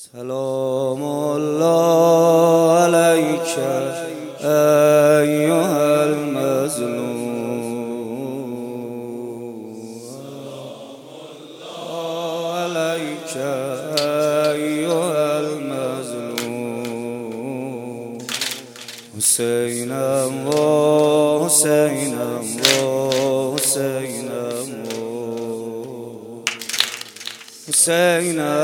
سلام الله عليك أيها المظلوم. عليك أيها المظلوم. حسينا وحسينا وحسينا حسينا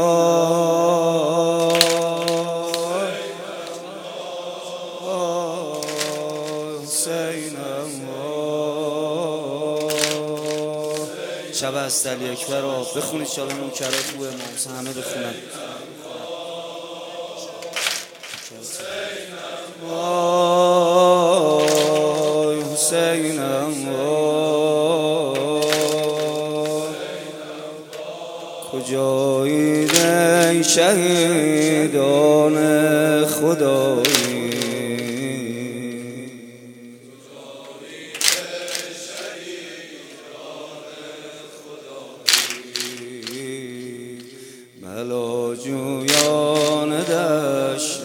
شب از علی اکبر رو بخونید شالا نوکرات خوبه امام همه بخونن. وای حسینم کجایید ای شهیدان خدایی. ملاجویان دشت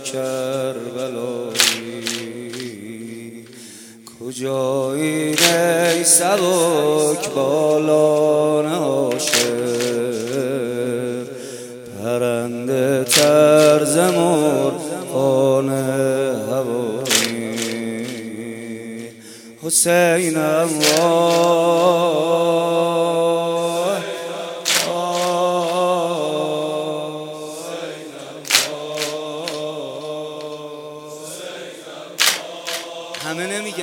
کربلایی کجایید ای سبک بالان عاشق پرنده طرز مرغان هوایی. حسینم همه نمیگم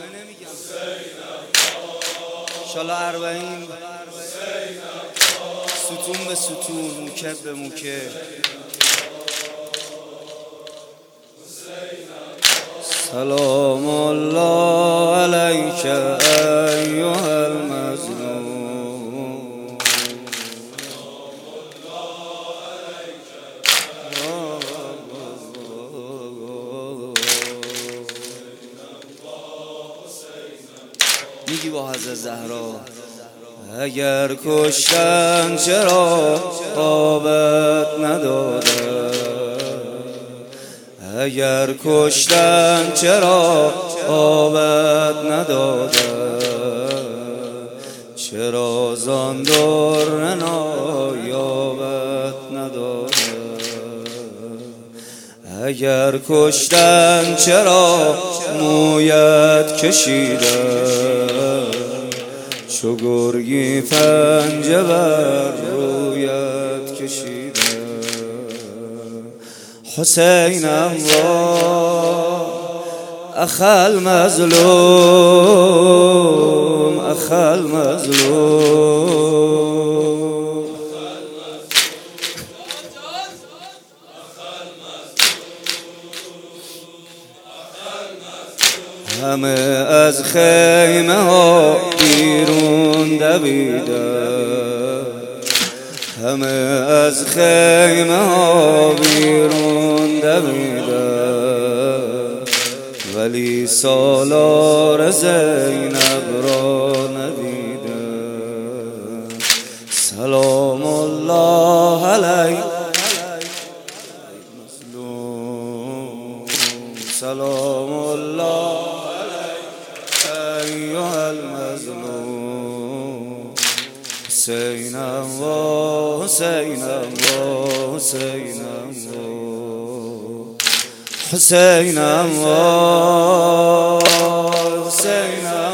انشالله اربعین ستون به ستون موکب به موکب. سلام الله علیک ایها المظلوم. میگی با حضرت زهرا اگر کشتن چرا آبت ندادن، اگر کشتن چرا آبت ندادن، چرا زان در نایابت ندادن. اگر کشتن چرا مویت کشیدن، چو گرگی پنجه بر رویت کشیدن. حسینم اخل مظلوم اخل مظلوم. همه از خیمه ها بیرون دویدن، همه از خیمه ها بیرون دویدن، ولی سالار زینب را ندیدن. سلام الله علیک مظلوم. سلام الله ایها المظلوم. حسینم و حسینم و حسینم و حسینم و حسینم